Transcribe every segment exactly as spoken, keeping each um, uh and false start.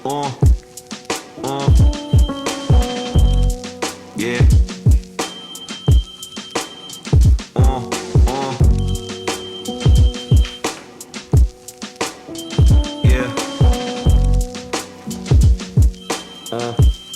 Uh, uh, yeah. Uh, uh, yeah. Uh.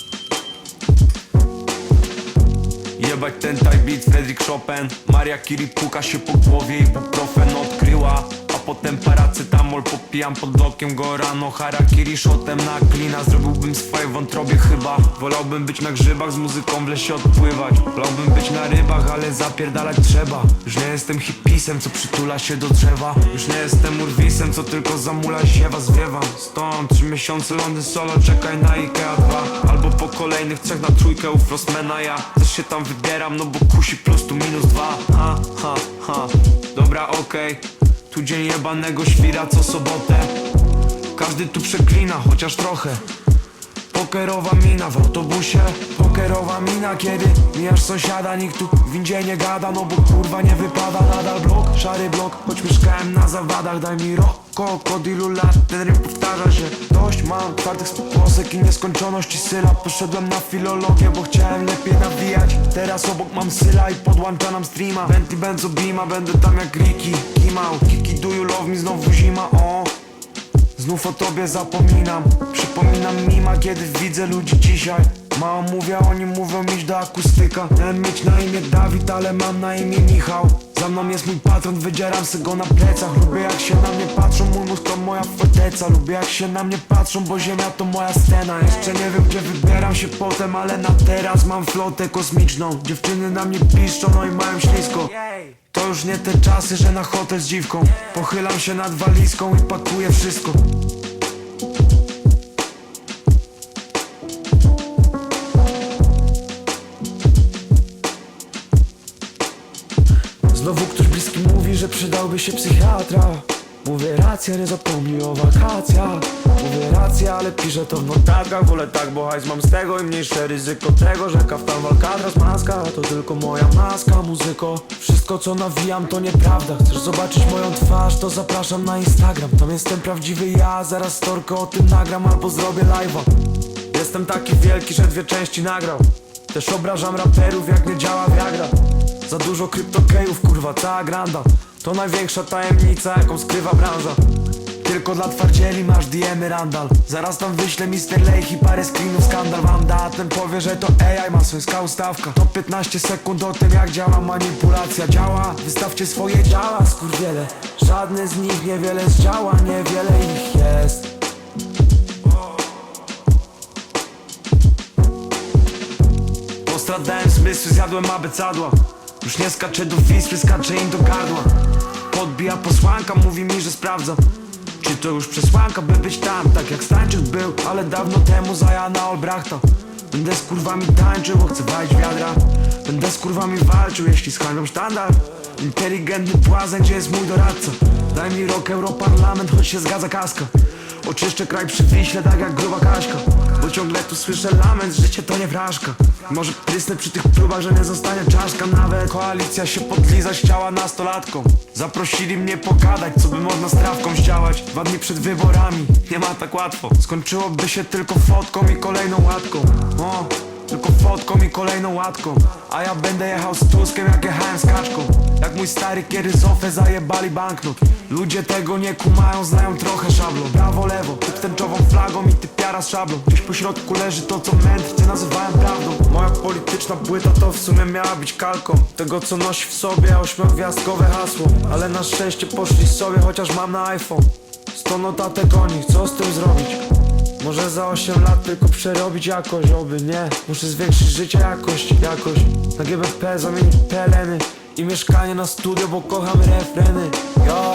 Jebać ten type beat, Fredrik Chopin. Maria Curie puka się po głowie i ibuprofen odkryła. A potem paracetamol popijam pod okiem go rano. Harakiri shotem na klina. Zrobiłbym swoje wątrobie chyba. Wolałbym być na grzybach, z muzyką w lesie odpływać. Wolałbym być na rybach, ale zapierdalać trzeba. Już nie jestem hipisem, co przytula się do drzewa. Już nie jestem urwisem, co tylko zamula siewa. Zwiewam stąd trzy miesiące Londyn solo, czekaj na Ikea dwa. Albo po kolejnych trzech na trójkę u Frostmana. Ja też się tam wybieram, no bo kusi plus tu minus dwa. Ha, ha, ha. Dobra, okej, okay. Tu dzień jebanego świra co sobotę. Każdy tu przeklina, chociaż trochę. Pokerowa mina w autobusie. Pokerowa mina, kiedy mijasz sąsiada. Nikt tu w windzie nie gada, no bo kurwa nie wypada. Nadal blok, szary blok, choć mieszkałem na zawadach. Daj mi roko, od ilu lat ten rym powtarza się. Dość mam twardych spokłosek i nieskończoności sylab. Poszedłem na filologię, bo chciałem lepiej nawijać. Teraz obok mam syla i podłącza nam streama. Bentley Benzo Beama, będę tam jak Ricky Kimał. Kiki do you love me, znowu zima, o. Znów o tobie zapominam. Przypominam mima, kiedy widzę ludzi dzisiaj. Mało mówię, oni mówią iść do akustyka. Miałem mieć na imię Dawid, ale mam na imię Michał. Za mną jest mój patron, wydzieram se go na plecach. Lubię jak się na mnie patrzą, mój mózg to moja forteca. Lubię jak się na mnie patrzą, bo ziemia to moja scena. Jeszcze nie wiem gdzie wybieram się potem, ale na teraz mam flotę kosmiczną. Dziewczyny na mnie piszczą, no i mają ślisko. To już nie te czasy, że na hotel z dziwką. Pochylam się nad walizką i pakuję wszystko. Znowu ktoś bliski mówi, że przydałby się psychiatra. Mówię racja, nie zapomnij o wakacjach. Mówię racja, ale piszę to w notatkach. Wolę tak, bo hajs mam z tego i mniejsze ryzyko tego, że kaftan w Alcatraz maska. To tylko moja maska, muzyko. Wszystko co nawijam to nieprawda. Chcesz zobaczyć moją twarz, to zapraszam na Instagram. Tam jestem prawdziwy ja, zaraz storkę o tym nagram albo zrobię live'a. Jestem taki wielki, że dwie części nagrał. Też obrażam raperów jak nie działa Viagra. Za dużo kryptokejów, kurwa, ta granda. To największa tajemnica, jaką skrywa branża. Tylko dla twardzieli masz D M-y randal. Zaraz tam wyślę mister Lejch i parę screenów skandal wam da. A ten powie, że to A I, masłońska ustawka. To piętnaście sekund o tym jak działa manipulacja. Działa, wystawcie swoje działa, skurwiele. Żadne z nich niewiele zdziała, niewiele ich jest. Postradałem zmysły, zjadłem abecadła. Już nie skaczę do Wisły, skaczę im do gardła. Podbija posłanka, mówi mi, że sprawdza. Czy to już przesłanka, by być tam, tak jak Stańczyk był, ale dawno temu za Jana Olbrachta. Będę z kurwami tańczył, bo chcę walić wiadra. Będę z kurwami walczył, jeśli schajną sztandar. Inteligentny błazen, gdzie jest mój doradca. Daj mi rok, Europarlament, choć się zgadza kaska. Oczyszczę kraj przy Wiśle, tak jak gruba Kaśka. Bo ciągle tu słyszę lament, życie to nie wrażka. Może prysnę przy tych próbach, że nie zostanie czaszka. Nawet koalicja się podlizać chciała nastolatką. Zaprosili mnie pogadać, co by można z trawką ściałać. Dwa dni przed wyborami, nie ma tak łatwo. Skończyłoby się tylko fotką i kolejną łatką. O, tylko fotką i kolejną łatką. A ja będę jechał z Tuskiem, jak jechałem z Kaczką. Jak mój stary, kiedy Zofę zajebali banknot. Ludzie tego nie kumają, znają trochę szablon. Prawo, lewo, typ tęczową flagą i typiara z szablą. Gdzieś po środku leży to, co mędrcy nazywałem prawdą. Moja polityczna płyta to w sumie miała być kalką tego, co nosi w sobie ośmiogwiazdkowe hasło. Ale na szczęście poszli sobie, chociaż mam na iPhone sto notatek o nich, co z tym zrobić? Może za osiem lat tylko przerobić jakoś, oby nie. Muszę zwiększyć życia jakość, jakość. Na G B P zamienić peleny i mieszkanie na studio, bo kocham refreny. Yo.